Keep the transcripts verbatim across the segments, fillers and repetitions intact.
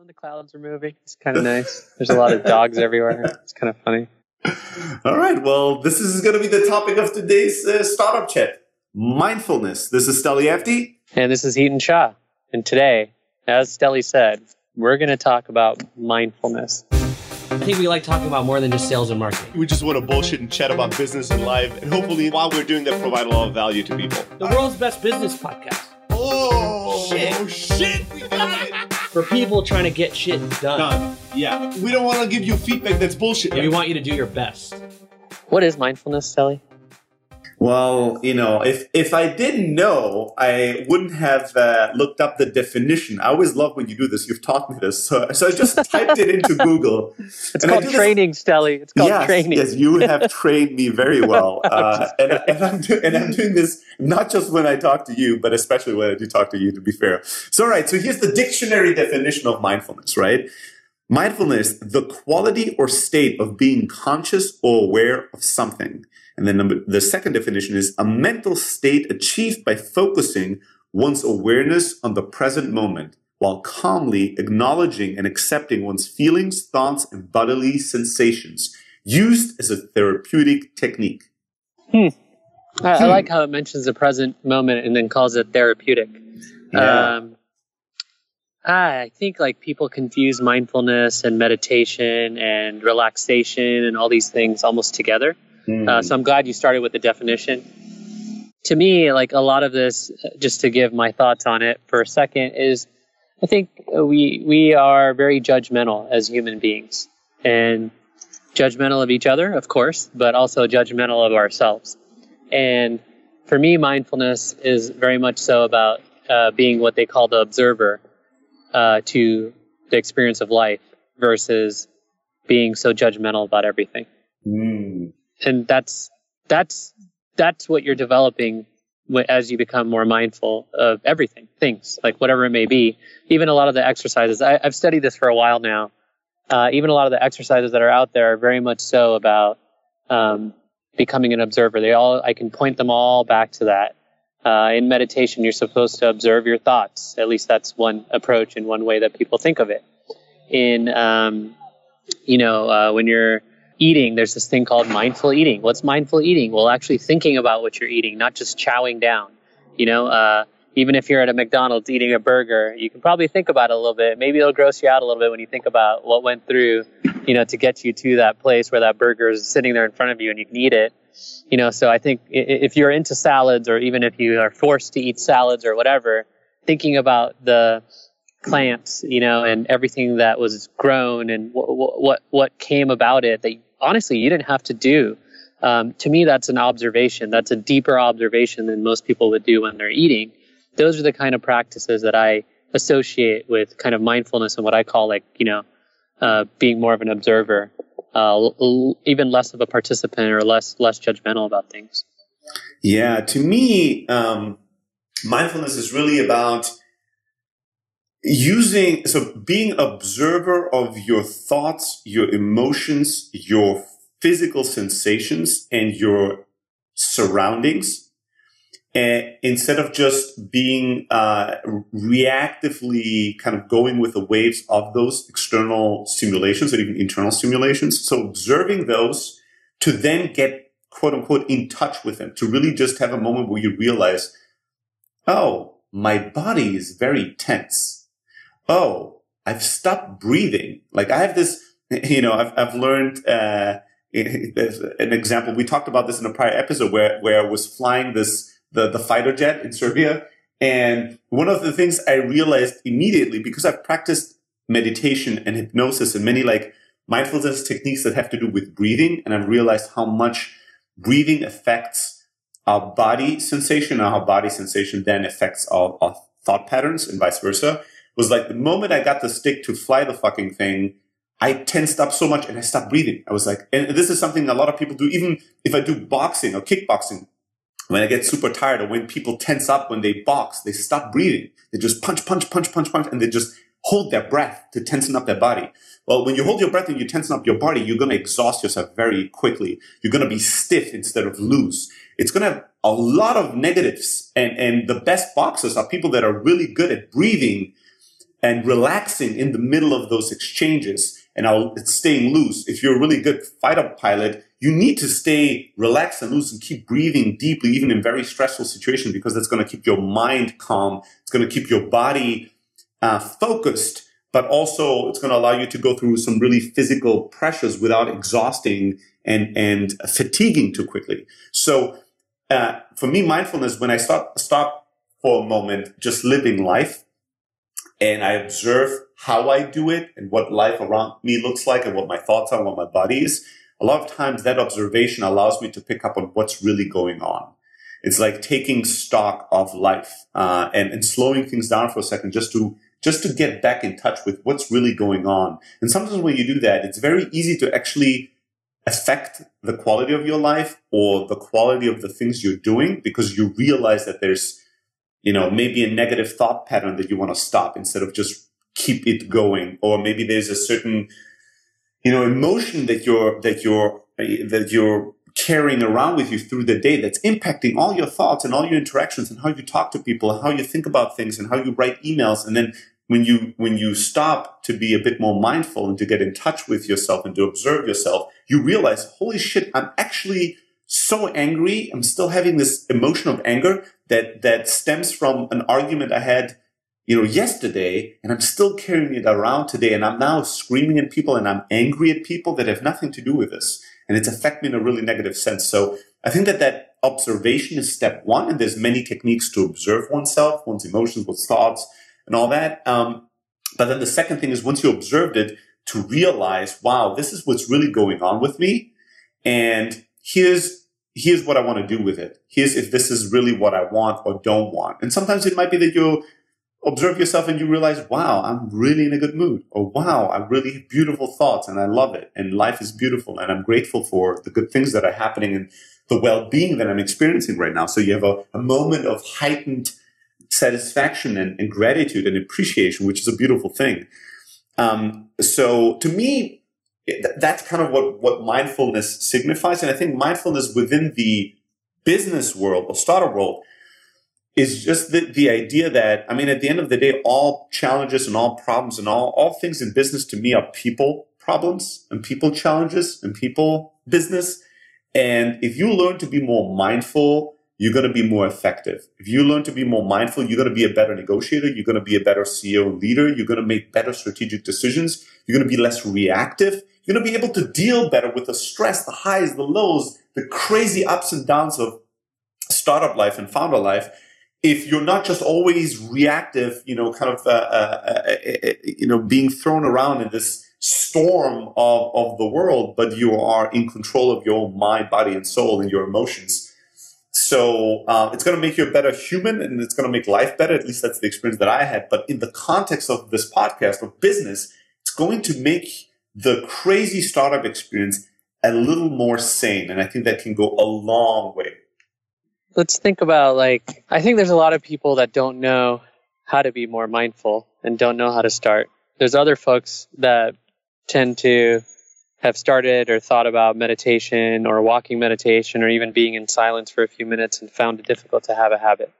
The clouds are moving. It's kind of nice. There's a lot of dogs everywhere. It's kind of funny. All right. Well, this is going to be the topic of today's uh, startup chat. Mindfulness. This is Steli Efti. And this is Hiten Shah. And today, as Steli said, we're going to talk about mindfulness. I think we like talking about more than just sales and marketing. We just want to bullshit and chat about business and life. And hopefully, while we're doing that, provide a lot of value to people. The world's best business podcast. Oh, shit. Oh, shit. We got it. For people trying to get shit done. Done. Yeah. We don't want to give you feedback that's bullshit. Yeah, we want you to do your best. What is mindfulness, Steli? Well, you know, if if I didn't know, I wouldn't have uh, looked up the definition. I always love when you do this. You've taught me this. So, so I just typed it into Google. It's called training, Steli. It's called yes, training. Yes, you have trained me very well. Uh, and, and, I'm do, and I'm doing this not just when I talk to you, but especially when I do talk to you, to be fair. So, all right. So here's the dictionary definition of mindfulness, right? Mindfulness, the quality or state of being conscious or aware of something. And then number, the second definition is a mental state achieved by focusing one's awareness on the present moment while calmly acknowledging and accepting one's feelings, thoughts, and bodily sensations, used as a therapeutic technique. Hmm. I, Hmm. I like how it mentions the present moment and then calls it therapeutic. Yeah. Um, I think like people confuse mindfulness and meditation and relaxation and all these things almost together. Uh, so I'm glad you started with the definition. To me, like a lot of this, just to give my thoughts on it for a second, is I think we we are very judgmental as human beings, and judgmental of each other, of course, but also judgmental of ourselves. And for me, mindfulness is very much so about uh, being what they call the observer uh, to the experience of life versus being so judgmental about everything. Mm. And that's that's that's what you're developing as you become more mindful of everything, things, like whatever it may be. Even a lot of the exercises, I, I've studied this for a while now. Uh, even a lot of the exercises that are out there are very much so about um, becoming an observer. They all, I can point them all back to that. Uh, in meditation, you're supposed to observe your thoughts. At least that's one approach and one way that people think of it. In, um, you know, uh, when you're eating, there's this thing called mindful eating. What's mindful eating? Well, actually thinking about what you're eating, not just chowing down. You know, uh, even if you're at a McDonald's eating a burger, you can probably think about it a little bit. Maybe it'll gross you out a little bit when you think about what went through, you know, to get you to that place where that burger is sitting there in front of you and you can eat it. You know, so I think if you're into salads, or even if you are forced to eat salads or whatever, thinking about the plants, you know, and everything that was grown and what what what came about it that honestly you didn't have to do. Um, to me, that's an observation. That's a deeper observation than most people would do when they're eating. Those are the kind of practices that I associate with kind of mindfulness and what I call, like, you know, uh, being more of an observer, uh, l- even less of a participant or less less judgmental about things. Yeah, to me, um, mindfulness is really about using, so being observer of your thoughts, your emotions, your physical sensations, and your surroundings, and instead of just being uh, reactively kind of going with the waves of those external stimulations or even internal stimulations. So observing those to then get, quote unquote, in touch with them, to really just have a moment where you realize, oh, my body is very tense. Oh, I've stopped breathing. Like I have this, you know, I've, I've learned, uh, an example. We talked about this in a prior episode where, where I was flying this, the, the fighter jet in Serbia. And one of the things I realized immediately, because I've practiced meditation and hypnosis and many like mindfulness techniques that have to do with breathing. And I've realized how much breathing affects our body sensation and how body sensation then affects our, our thought patterns and vice versa. Was like the moment I got the stick to fly the fucking thing, I tensed up so much and I stopped breathing. I was like, and this is something a lot of people do, even if I do boxing or kickboxing, when I get super tired or when people tense up when they box, they stop breathing. They just punch, punch, punch, punch, punch, and they just hold their breath to tensen up their body. Well, when you hold your breath and you tensen up your body, you're going to exhaust yourself very quickly. You're going to be stiff instead of loose. It's going to have a lot of negatives. And, and the best boxers are people that are really good at breathing and relaxing in the middle of those exchanges and I'll, it's staying loose. If you're a really good fighter pilot, you need to stay relaxed and loose and keep breathing deeply, even in very stressful situations, because that's going to keep your mind calm. It's going to keep your body uh, focused, but also it's going to allow you to go through some really physical pressures without exhausting and, and fatiguing too quickly. So uh, for me, mindfulness, when I stop, stop for a moment, just living life, and I observe how I do it and what life around me looks like and what my thoughts are and what my body is, a lot of times that observation allows me to pick up on what's really going on. It's like taking stock of life uh, and, and slowing things down for a second just to just to get back in touch with what's really going on. And sometimes when you do that, it's very easy to actually affect the quality of your life or the quality of the things you're doing, because you realize that there's, you know, maybe a negative thought pattern that you want to stop instead of just keep it going. Or maybe there's a certain, you know, emotion that you're, that you're, that you're carrying around with you through the day that's impacting all your thoughts and all your interactions and how you talk to people and how you think about things and how you write emails. And then when you, when you stop to be a bit more mindful and to get in touch with yourself and to observe yourself, you realize, holy shit, I'm actually so angry. I'm still having this emotion of anger that, that stems from an argument I had, you know, yesterday, and I'm still carrying it around today. And I'm now screaming at people and I'm angry at people that have nothing to do with this. And it's affecting me in a really negative sense. So I think that that observation is step one. And there's many techniques to observe oneself, one's emotions, one's thoughts and all that. Um, but then the second thing is, once you observed it, to realize, wow, this is what's really going on with me. And here's, here's what I want to do with it. Here's if this is really what I want or don't want. And sometimes it might be that you observe yourself and you realize, wow, I'm really in a good mood. Or wow, I really have beautiful thoughts and I love it. And life is beautiful and I'm grateful for the good things that are happening and the well-being that I'm experiencing right now. So you have a, a moment of heightened satisfaction and, and gratitude and appreciation, which is a beautiful thing. Um, so to me, that's kind of what, what mindfulness signifies. And I think mindfulness within the business world or startup world is just the, the idea that, I mean, at the end of the day, all challenges and all problems and all, all things in business to me are people problems and people challenges and people business. And if you learn to be more mindful, you're going to be more effective. If you learn to be more mindful, you're going to be a better negotiator. You're going to be a better C E O and leader. You're going to make better strategic decisions. You're going to be less reactive. You're going to be able to deal better with the stress, the highs, the lows, the crazy ups and downs of startup life and founder life. If you're not just always reactive, you know, kind of, uh, uh, uh, uh, you know, being thrown around in this storm of, of the world, but you are in control of your own mind, body, and soul and your emotions. So uh, it's going to make you a better human and it's going to make life better. At least that's the experience that I had. But in the context of this podcast of business, it's going to make the crazy startup experience a little more sane. And I think that can go a long way. Let's think about, like, I think there's a lot of people that don't know how to be more mindful and don't know how to start. There's other folks that tend to have started or thought about meditation or walking meditation or even being in silence for a few minutes and found it difficult to have a habit.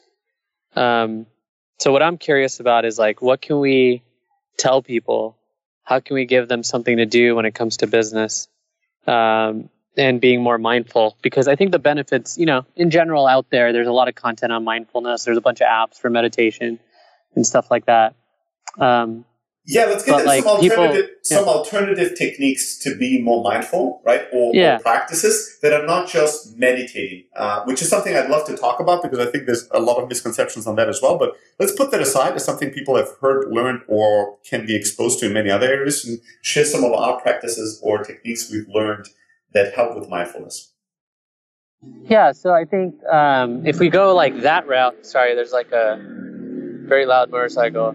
Um, so what I'm curious about is, like, what can we tell people? How can we give them something to do when it comes to business? Um, and being more mindful, because I think the benefits, you know, in general out there, there's a lot of content on mindfulness. There's a bunch of apps for meditation and stuff like that. Um, yeah, let's get into like some alternative, people, yeah. some alternative techniques to be more mindful, right? Or, yeah. or practices that are not just meditating, uh, which is something I'd love to talk about because I think there's a lot of misconceptions on that as well. But let's put that aside as something people have heard, learned, or can be exposed to in many other areas, and share some of our practices or techniques we've learned that help with mindfulness. Yeah, so I think um, if we go like that route, sorry, there's like a very loud motorcycle.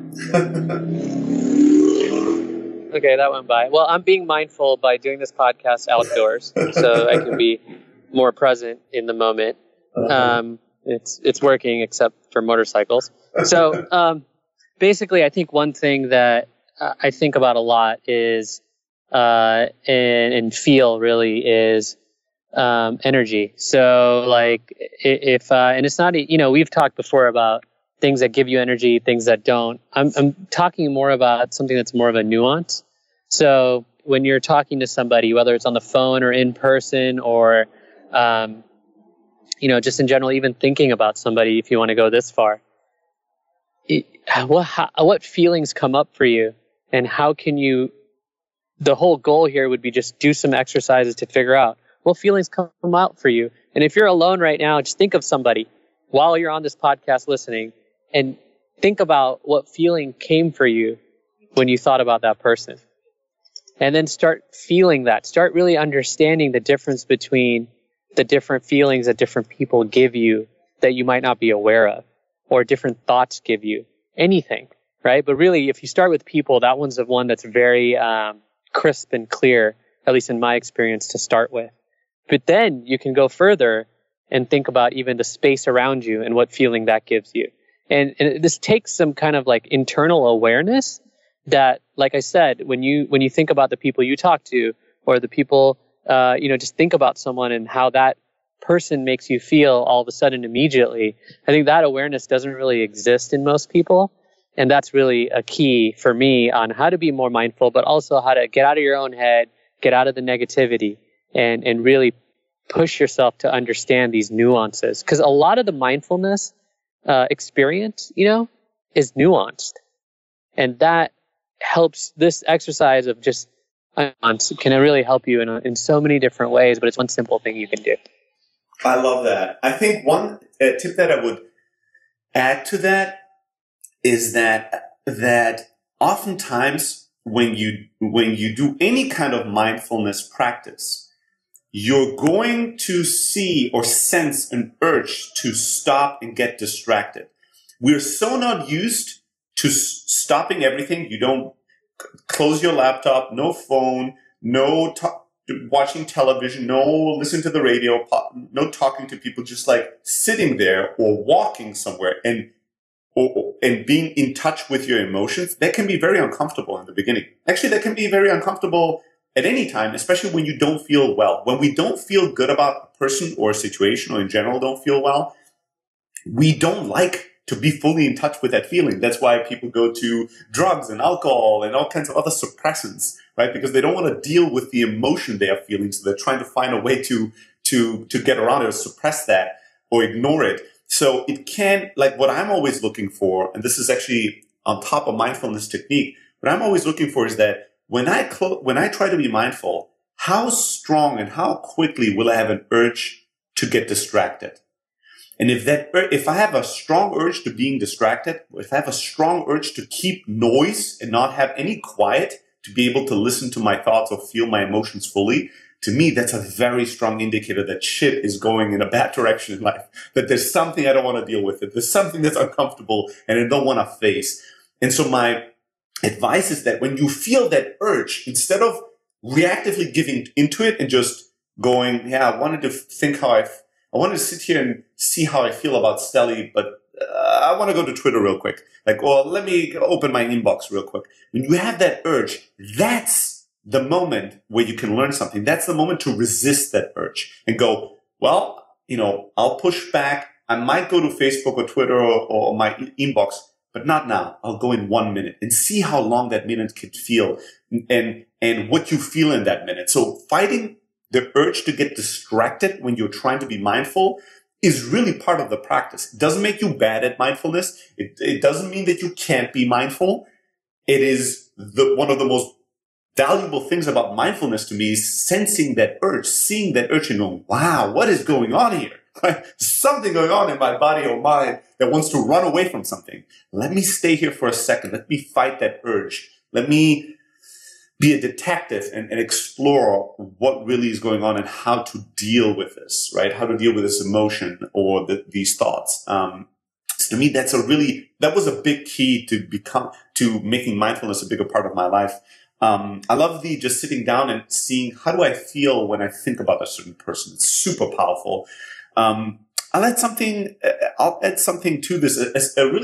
Okay, that went by. Well, I'm being mindful by doing this podcast outdoors, so I can be more present in the moment. Um, it's it's working, except for motorcycles. So um, basically, I think one thing that I think about a lot is Uh, and, and feel really is um, energy. So like if, uh, and it's not, you know, we've talked before about things that give you energy, things that don't. I'm, I'm talking more about something that's more of a nuance. So when you're talking to somebody, whether it's on the phone or in person or, um, you know, just in general, even thinking about somebody, if you want to go this far, it, what, how, what feelings come up for you, and how can you, the whole goal here would be just do some exercises to figure out what feelings come out for you. And if you're alone right now, just think of somebody while you're on this podcast listening and think about what feeling came for you when you thought about that person. And then start feeling that. Start really understanding the difference between the different feelings that different people give you that you might not be aware of, or different thoughts give you. Anything, right? But really, if you start with people, that one's the one that's very um, crisp and clear, at least in my experience, to start with. But then you can go further and think about even the space around you and what feeling that gives you. And, and this takes some kind of like internal awareness that, like I said, when you when you think about the people you talk to, or the people, uh, you know, just think about someone and how that person makes you feel all of a sudden immediately. I think that awareness doesn't really exist in most people. And that's really a key for me on how to be more mindful, but also how to get out of your own head, get out of the negativity, and, and really push yourself to understand these nuances. Because a lot of the mindfulness uh, experience, you know, is nuanced. And that helps. This exercise of just can really help you in, in so many different ways, but it's one simple thing you can do. I love that. I think one uh, tip that I would add to that is that that oftentimes when you when you do any kind of mindfulness practice, you're going to see or sense an urge to stop and get distracted. We're so not used to s- stopping everything. You don't c- close your laptop, no phone, no talk. Watching television, no listening to the radio, no talking to people, just like sitting there or walking somewhere and or, and being in touch with your emotions. That can be very uncomfortable in the beginning. Actually, that can be very uncomfortable at any time, especially when you don't feel well. When we don't feel good about a person or a situation, or in general don't feel well, we don't like to be fully in touch with that feeling. That's why people go to drugs and alcohol and all kinds of other suppressants, right? Because they don't want to deal with the emotion they are feeling. So they're trying to find a way to, to, to get around it or suppress that or ignore it. So it can, like what I'm always looking for, and this is actually on top of mindfulness technique, what I'm always looking for is that when I clo- when I try to be mindful, how strong and how quickly will I have an urge to get distracted? And if that, if I have a strong urge to being distracted, if I have a strong urge to keep noise and not have any quiet, to be able to listen to my thoughts or feel my emotions fully, to me, that's a very strong indicator that shit is going in a bad direction in life. That there's something I don't want to deal with. That there's something that's uncomfortable and I don't want to face. And so my advice is that when you feel that urge, instead of reactively giving into it and just going, yeah, I wanted to think how I, I wanted to sit here and see how I feel about Steli, but uh, I want to go to Twitter real quick. Like, well, let me open my inbox real quick. When you have that urge, that's the moment where you can learn something. That's the moment to resist that urge and go, well, you know, I'll push back. I might go to Facebook or Twitter or, or my inbox, but not now. I'll go in one minute and see how long that minute could feel and, and what you feel in that minute. So fighting the urge to get distracted when you're trying to be mindful is really part of the practice. It doesn't make you bad at mindfulness. It, it doesn't mean that you can't be mindful. It is the, one of the most valuable things about mindfulness to me is sensing that urge, seeing that urge and going, wow, what is going on here? Something going on in my body or mind that wants to run away from something. Let me stay here for a second. Let me fight that urge. Let me be a detective and, and explore what really is going on and how to deal with this, right? How to deal with this emotion or the, these thoughts. Um, so to me, that's a really, that was a big key to become, to making mindfulness a bigger part of my life. Um, I love the just sitting down and seeing how do I feel when I think about a certain person. It's super powerful. Um, I'll add something, I'll add something to this, a, a really